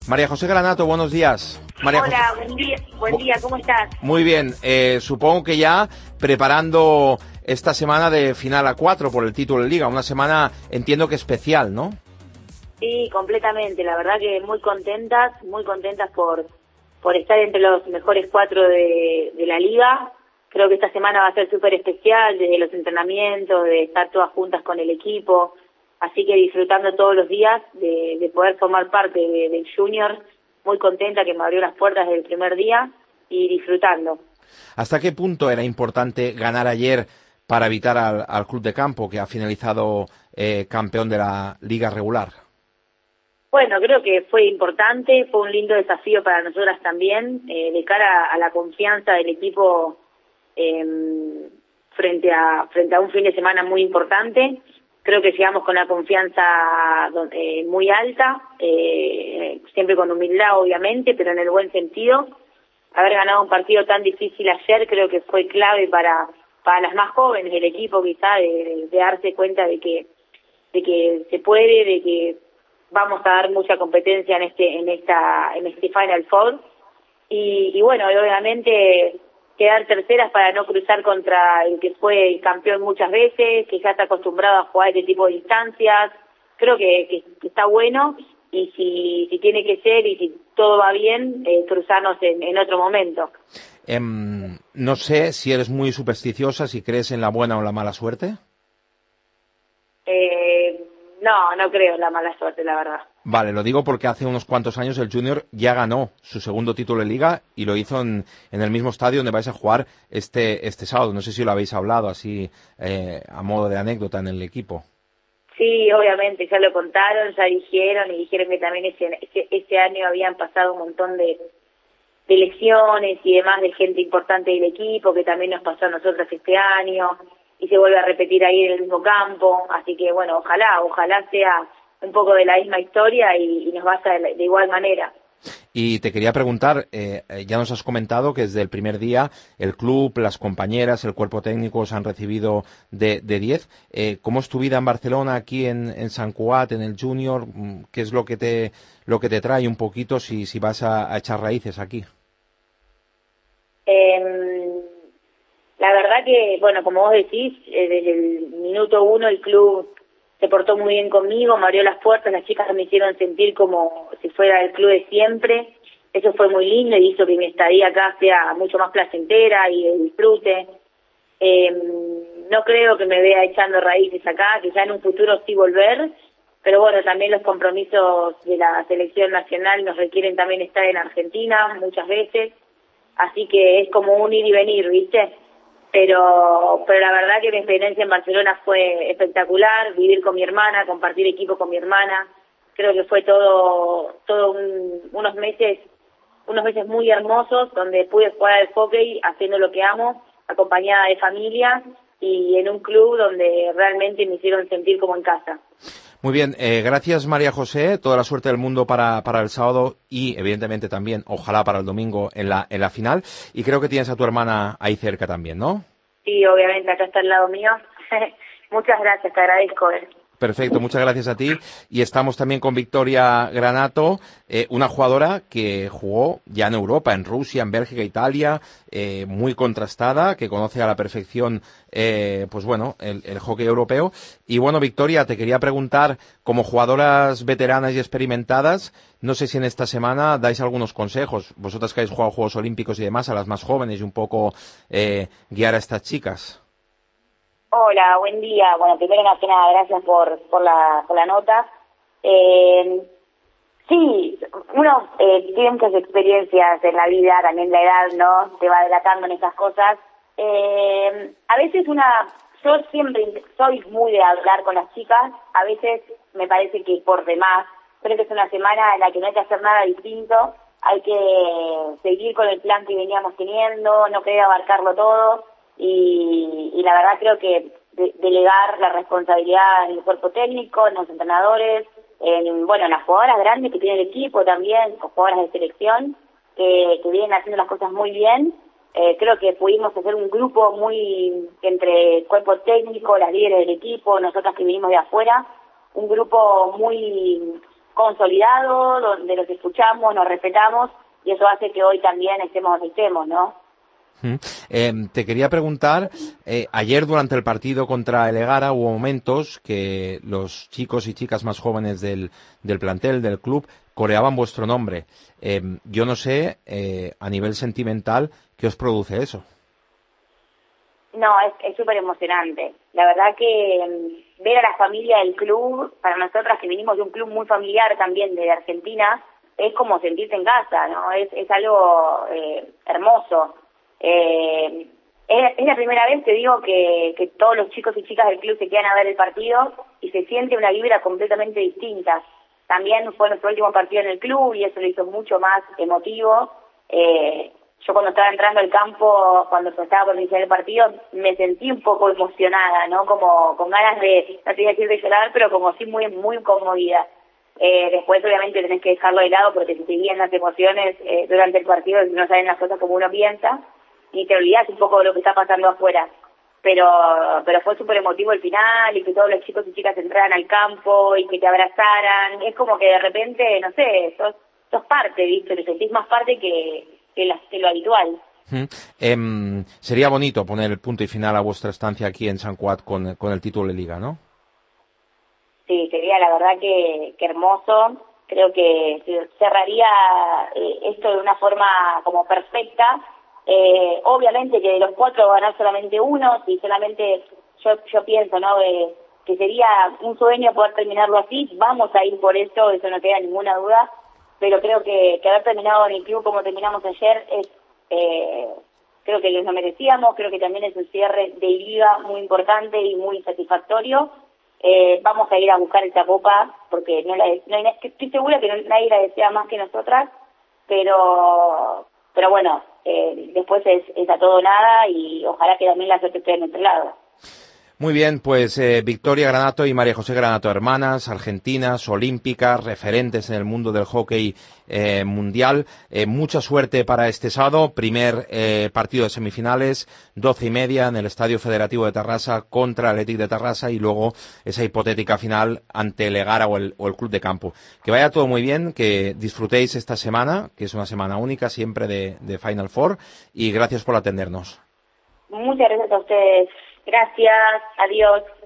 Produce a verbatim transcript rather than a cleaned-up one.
María José Granato, buenos días. María Hola, José... buen día, buen día, ¿cómo estás? Muy bien, eh, supongo que ya preparando esta semana de final a cuatro por el título de Liga, una semana entiendo que especial, ¿no? Sí, completamente, la verdad que muy contentas, muy contentas por, por estar entre los mejores cuatro de, de la Liga. Creo que esta semana va a ser súper especial, desde los entrenamientos, de estar todas juntas con el equipo, así que disfrutando todos los días de, de poder formar parte de, del Junior, muy contenta que me abrió las puertas desde el primer día y disfrutando. ¿Hasta qué punto era importante ganar ayer para evitar al, al Club de Campo, que ha finalizado eh, campeón de la Liga regular? Bueno, creo que fue importante, fue un lindo desafío para nosotras también, eh, de cara a la confianza del equipo eh, frente a frente a un fin de semana muy importante. Creo que llegamos con la confianza eh, muy alta, eh, siempre con humildad obviamente, pero en el buen sentido. Haber ganado un partido tan difícil ayer creo que fue clave para para las más jóvenes del equipo, quizá, de, de darse cuenta de que de que se puede, de que vamos a dar mucha competencia en este en esta en este Final Four y, y bueno, y obviamente quedar terceras para no cruzar contra el que fue el campeón muchas veces, que ya está acostumbrado a jugar este tipo de instancias. Creo que, que, que está bueno y si, si tiene que ser y si todo va bien, eh, cruzarnos en, en otro momento. Eh, no sé si eres muy supersticiosa, si crees en la buena o la mala suerte. Eh, no, no creo en la mala suerte, la verdad. Vale, lo digo porque hace unos cuantos años el Junior ya ganó su segundo título de Liga y lo hizo en, en el mismo estadio donde vais a jugar este este sábado. No sé si lo habéis hablado así eh, a modo de anécdota en el equipo. Sí, obviamente, ya lo contaron, ya dijeron y dijeron que también ese, ese, ese año habían pasado un montón de, de elecciones y demás de gente importante del equipo, que también nos pasó a nosotros este año y se vuelve a repetir ahí en el mismo campo. Así que bueno, ojalá, ojalá sea un poco de la misma historia y, y nos vaya de, de igual manera. Y te quería preguntar, eh, ya nos has comentado que desde el primer día el club, las compañeras, el cuerpo técnico os han recibido de diez. Eh, ¿Cómo es tu vida en Barcelona, aquí en, en Sant Cugat, en el Junior? ¿Qué es lo que te lo que te trae un poquito si, si vas a, a echar raíces aquí? Eh, la verdad que, bueno, como vos decís, eh, desde el minuto uno el club se portó muy bien conmigo, me abrió las puertas, las chicas me hicieron sentir como si fuera el club de siempre. Eso fue muy lindo y hizo que mi estadía acá sea mucho más placentera y de disfrute. Eh, no creo que me vea echando raíces acá, quizá en un futuro sí volver, pero bueno, también los compromisos de la selección nacional nos requieren también estar en Argentina muchas veces, así que es como un ir y venir, ¿viste? Pero pero la verdad que mi experiencia en Barcelona fue espectacular, vivir con mi hermana, compartir equipo con mi hermana, creo que fue todo todo un, unos meses unos meses muy hermosos donde pude jugar al hockey haciendo lo que amo, acompañada de familia y en un club donde realmente me hicieron sentir como en casa. Muy bien, eh, gracias María José, toda la suerte del mundo para, para el sábado y evidentemente también, ojalá para el domingo en la, en la final. Y creo que tienes a tu hermana ahí cerca también, ¿no? Sí, obviamente, acá está al lado mío. Muchas gracias, te agradezco. Eh. Perfecto, muchas gracias a ti. Y estamos también con Victoria Granato, eh, una jugadora que jugó ya en Europa, en Rusia, en Bélgica, Italia, eh, muy contrastada, que conoce a la perfección, eh, pues bueno, el, el hockey europeo. Y bueno, Victoria, te quería preguntar, como jugadoras veteranas y experimentadas, no sé si en esta semana dais algunos consejos, vosotras que habéis jugado Juegos Olímpicos y demás, a las más jóvenes y un poco eh, guiar a estas chicas. Hola, buen día. Bueno, primero que nada, gracias por por la por la nota. Eh, sí, uno eh, tiene muchas experiencias en la vida, también la edad, ¿no? Te va delatando en esas cosas. Eh, a veces una, yo siempre soy muy de hablar con las chicas, a veces me parece que por demás, creo que es una semana en la que no hay que hacer nada distinto, hay que seguir con el plan que veníamos teniendo, no querer abarcarlo todo. Y, y la verdad creo que de, delegar la responsabilidad en el cuerpo técnico, en los entrenadores, en bueno, en las jugadoras grandes que tiene el equipo también, con jugadoras de selección, que, que vienen haciendo las cosas muy bien. Eh, creo que pudimos hacer un grupo muy entre cuerpo técnico, las líderes del equipo, nosotras que vinimos de afuera, un grupo muy consolidado, donde los escuchamos, nos respetamos, y eso hace que hoy también estemos donde estemos, ¿no? Eh, te quería preguntar, eh, ayer durante el partido contra el Egara hubo momentos que los chicos y chicas más jóvenes del, del plantel, del club, coreaban vuestro nombre. Eh, yo no sé, eh, a nivel sentimental, ¿qué os produce eso? No, es súper emocionante. La verdad que um, ver a la familia del club, para nosotras que venimos de un club muy familiar también de Argentina, es como sentirte en casa, ¿no? Es, es algo eh, hermoso. Eh, es, es la primera vez que digo que, que todos los chicos y chicas del club se quedan a ver el partido y se siente una vibra completamente distinta. También fue nuestro último partido en el club y eso lo hizo mucho más emotivo. Eh, yo cuando estaba entrando al campo, cuando estaba por iniciar el partido, me sentí un poco emocionada, ¿no? Como con ganas de, no te voy a decir de llorar, pero como sí muy, muy conmovida. Eh, después obviamente tenés que dejarlo de lado porque si te guían las emociones eh, durante el partido no salen las cosas como uno piensa y te olvidás un poco de lo que está pasando afuera. Pero pero fue súper emotivo el final y que todos los chicos y chicas entraran al campo y que te abrazaran. Es como que de repente, no sé, sos, sos parte, ¿viste? Te sentís más parte que, que, la, que lo habitual. Mm. Eh, sería bonito poner el punto y final a vuestra estancia aquí en Sant Cugat con, con el título de Liga, ¿no? Sí, sería la verdad que, que hermoso. Creo que cerraría eh, esto de una forma como perfecta. Eh, obviamente que de los cuatro ganar solamente uno, si solamente yo yo pienso, ¿no? Eh, que sería un sueño poder terminarlo así, vamos a ir por eso, eso no queda ninguna duda, pero creo que, que haber terminado en el club como terminamos ayer es, eh, creo que lo merecíamos, creo que también es un cierre de liga muy importante y muy satisfactorio. Eh, vamos a ir a buscar esa copa porque no la, no, estoy segura que no, nadie la desea más que nosotras, pero pero bueno, eh, después es, es a todo nada y ojalá que también la suerte esté de nuestro lado. Muy bien, pues eh, Victoria Granato y María José Granato, hermanas, argentinas, olímpicas, referentes en el mundo del hockey eh, mundial. Eh, mucha suerte para este sábado, primer eh, partido de semifinales, doce y media en el Estadio Federativo de Tarrasa contra el Athletic de Tarrasa y luego esa hipotética final ante el Egara o el, o el Club de Campo. Que vaya todo muy bien, que disfrutéis esta semana, que es una semana única siempre de, de Final Four, y gracias por atendernos. Muchas gracias a ustedes. Gracias, adiós.